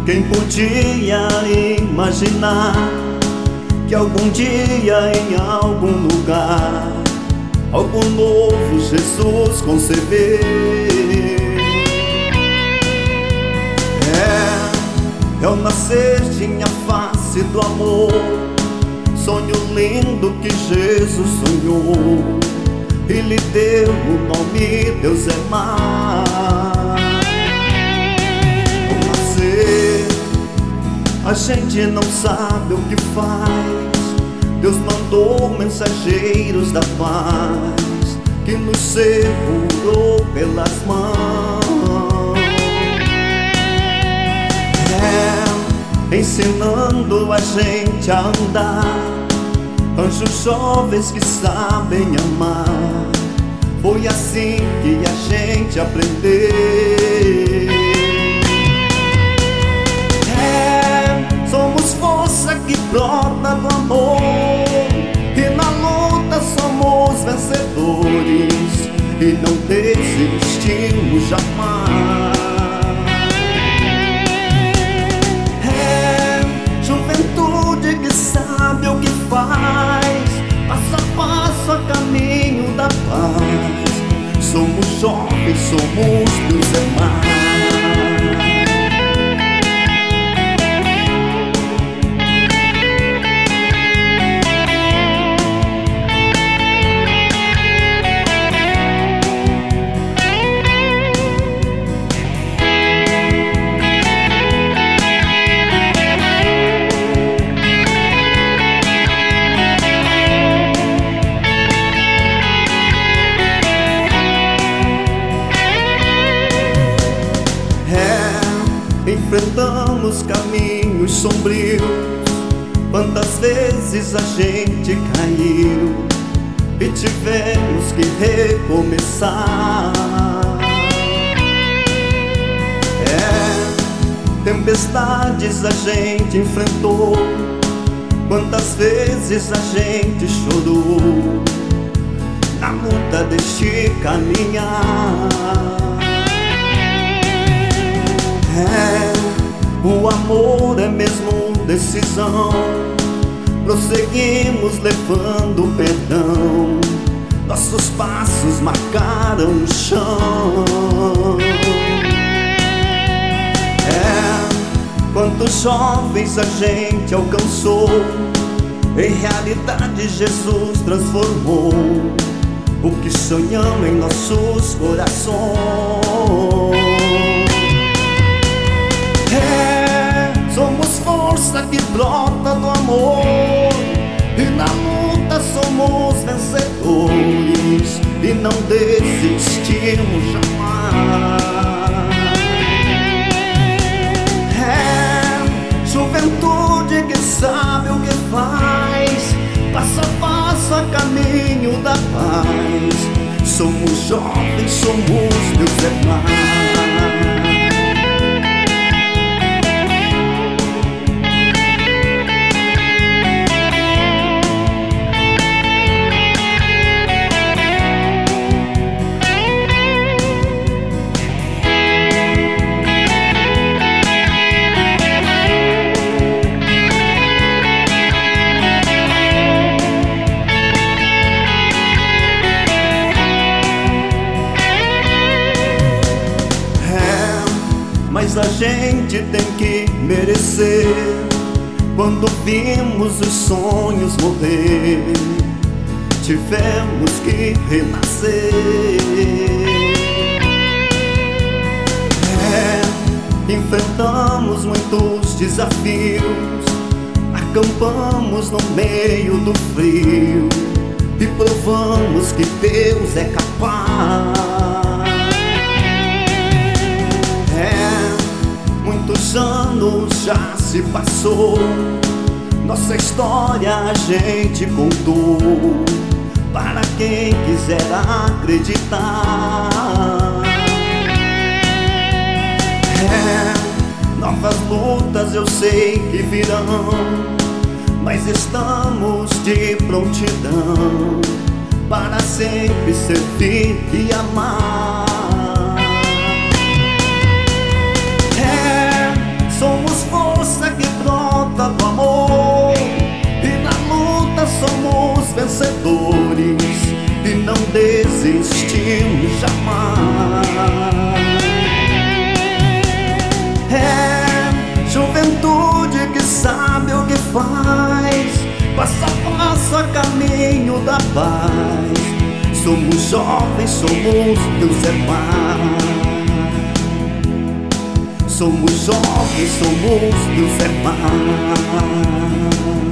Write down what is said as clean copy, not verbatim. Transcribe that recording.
Quem podia imaginar que algum dia em algum lugar algo novo Jesus conceber? É o nascer de minha face do amor, sonho lindo que Jesus sonhou e lhe deu o nome Deus é mais. Ao nascer, a gente não sabe o que faz. Deus mandou mensageiros da paz que nos segurou pelas mãos. Ensinando a gente a andar, anjos jovens que sabem amar. Foi assim que a gente aprendeu. Somos força que brota do amor, e na luta somos vencedores, e não desistimos jamais. Juventude que sabe o que faz, passo a passo a caminho da paz. Somos jovens, somos Deus é mais. Enfrentamos caminhos sombrios, quantas vezes a gente caiu e tivemos que recomeçar. Tempestades a gente enfrentou, quantas vezes a gente chorou na luta deste caminhar. O amor é mesmo decisão, prosseguimos levando perdão, nossos passos marcaram o chão. Quantos jovens a gente alcançou, em realidade Jesus transformou o que sonhamos em nossos corações. Somos força que brota do amor, e na luta somos vencedores, e não desistimos jamais. Juventude que sabe o que faz, passo a passo a caminho da paz. Somos jovens, somos Deus é mais. Mas a gente tem que merecer. Quando vimos os sonhos morrer, tivemos que renascer. Enfrentamos muitos desafios, acampamos no meio do frio e provamos que Deus é capaz. Muitos anos já se passou, nossa história a gente contou, para quem quiser acreditar. Novas lutas eu sei que virão, mas estamos de prontidão para sempre servir e amar. Somos desistimos jamais. É juventude que sabe o que faz, passo a passo a caminho da paz. Somos jovens, somos Deus é mais. Somos jovens, somos Deus é mais.